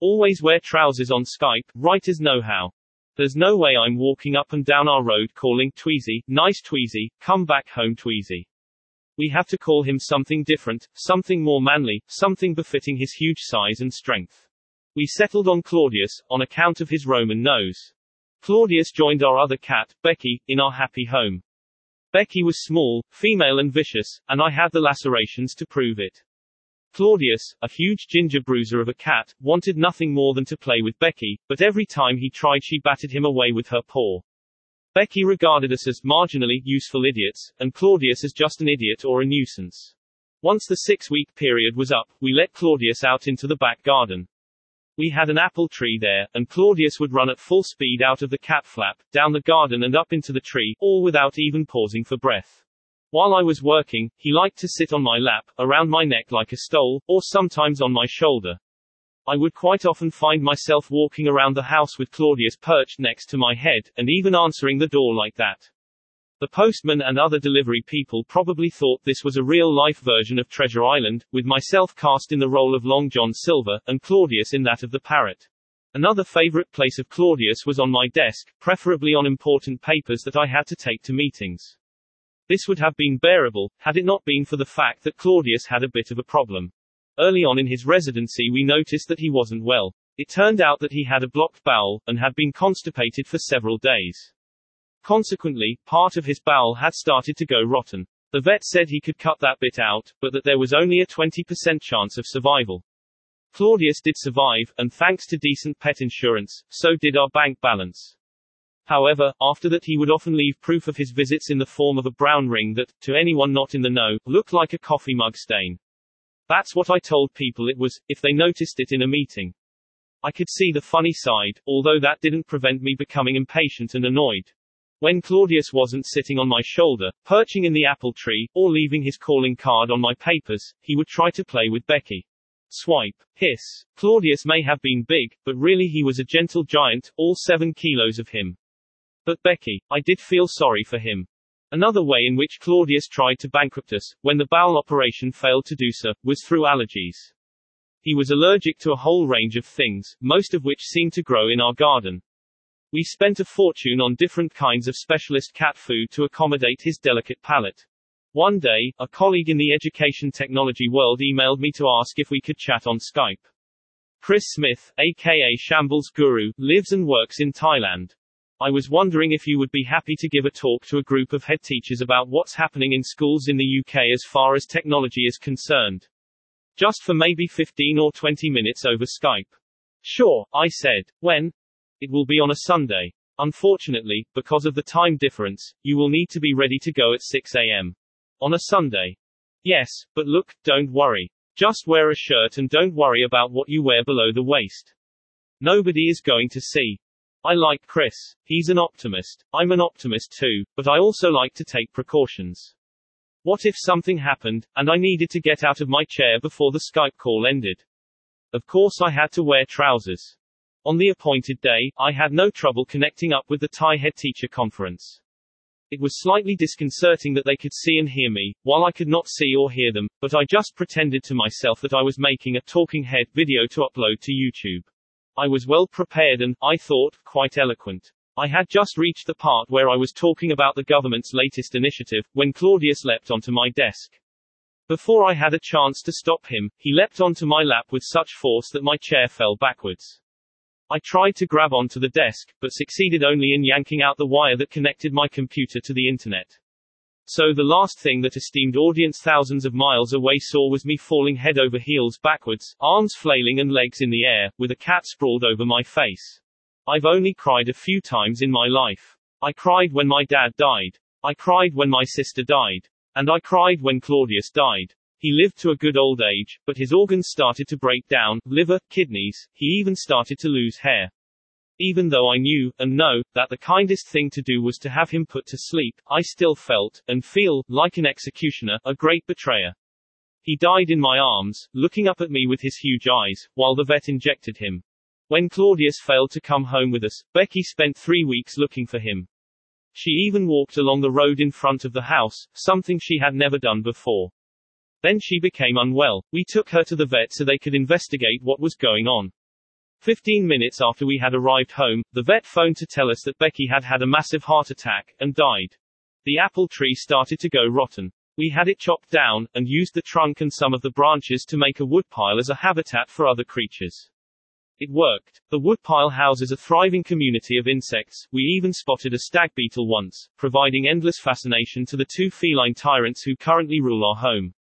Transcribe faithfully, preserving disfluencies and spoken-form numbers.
Always wear trousers on Skype, writers know how. There's no way I'm walking up and down our road calling Tweezy, nice Tweezy, come back home Tweezy. We have to call him something different, something more manly, something befitting his huge size and strength. We settled on Claudius, on account of his Roman nose. Claudius joined our other cat, Becky, in our happy home. Becky was small, female and vicious, and I had the lacerations to prove it. Claudius, a huge ginger bruiser of a cat, wanted nothing more than to play with Becky, but every time he tried she batted him away with her paw. Becky regarded us as marginally useful idiots, and Claudius as just an idiot or a nuisance. Once the six-week period was up, we let Claudius out into the back garden. We had an apple tree there, and Claudius would run at full speed out of the cat flap, down the garden and up into the tree, all without even pausing for breath. While I was working, he liked to sit on my lap, around my neck like a stole, or sometimes on my shoulder. I would quite often find myself walking around the house with Claudius perched next to my head, and even answering the door like that. The postman and other delivery people probably thought this was a real-life version of Treasure Island, with myself cast in the role of Long John Silver, and Claudius in that of the parrot. Another favorite place of Claudius was on my desk, preferably on important papers that I had to take to meetings. This would have been bearable, had it not been for the fact that Claudius had a bit of a problem. Early on in his residency we noticed that he wasn't well. It turned out that he had a blocked bowel, and had been constipated for several days. Consequently, part of his bowel had started to go rotten. The vet said he could cut that bit out, but that there was only a twenty percent chance of survival. Claudius did survive, and thanks to decent pet insurance, so did our bank balance. However, after that he would often leave proof of his visits in the form of a brown ring that, to anyone not in the know, looked like a coffee mug stain. That's what I told people it was, if they noticed it in a meeting. I could see the funny side, although that didn't prevent me becoming impatient and annoyed. When Claudius wasn't sitting on my shoulder, perching in the apple tree, or leaving his calling card on my papers, he would try to play with Becky. Swipe. Hiss. Claudius may have been big, but really he was a gentle giant, all seven kilos of him. But Becky, I did feel sorry for him. Another way in which Claudius tried to bankrupt us, when the bowel operation failed to do so, was through allergies. He was allergic to a whole range of things, most of which seemed to grow in our garden. We spent a fortune on different kinds of specialist cat food to accommodate his delicate palate. One day, a colleague in the education technology world emailed me to ask if we could chat on Skype. Chris Smith, aka Shambles Guru, lives and works in Thailand. I was wondering if you would be happy to give a talk to a group of head teachers about what's happening in schools in the U K as far as technology is concerned. Just for maybe fifteen or twenty minutes over Skype. Sure, I said. When? It will be on a Sunday. Unfortunately, because of the time difference, you will need to be ready to go at six a m On a Sunday. Yes, but look, don't worry. Just wear a shirt and don't worry about what you wear below the waist. Nobody is going to see. I like Chris. He's an optimist. I'm an optimist too, but I also like to take precautions. What if something happened, and I needed to get out of my chair before the Skype call ended? Of course I had to wear trousers. On the appointed day, I had no trouble connecting up with the Thai head teacher conference. It was slightly disconcerting that they could see and hear me, while I could not see or hear them, but I just pretended to myself that I was making a talking head video to upload to YouTube. I was well prepared and, I thought, quite eloquent. I had just reached the part where I was talking about the government's latest initiative, when Claudius leapt onto my desk. Before I had a chance to stop him, he leapt onto my lap with such force that my chair fell backwards. I tried to grab onto the desk, but succeeded only in yanking out the wire that connected my computer to the internet. So the last thing that esteemed audience thousands of miles away saw was me falling head over heels backwards, arms flailing and legs in the air, with a cat sprawled over my face. I've only cried a few times in my life. I cried when my dad died. I cried when my sister died. And I cried when Claudius died. He lived to a good old age, but his organs started to break down, liver, kidneys, he even started to lose hair. Even though I knew, and know, that the kindest thing to do was to have him put to sleep, I still felt, and feel, like an executioner, a great betrayer. He died in my arms, looking up at me with his huge eyes, while the vet injected him. When Claudius failed to come home with us, Becky spent three weeks looking for him. She even walked along the road in front of the house, something she had never done before. Then she became unwell. We took her to the vet so they could investigate what was going on. Fifteen minutes after we had arrived home, the vet phoned to tell us that Becky had had a massive heart attack, and died. The apple tree started to go rotten. We had it chopped down, and used the trunk and some of the branches to make a woodpile as a habitat for other creatures. It worked. The woodpile houses a thriving community of insects. We even spotted a stag beetle once, providing endless fascination to the two feline tyrants who currently rule our home.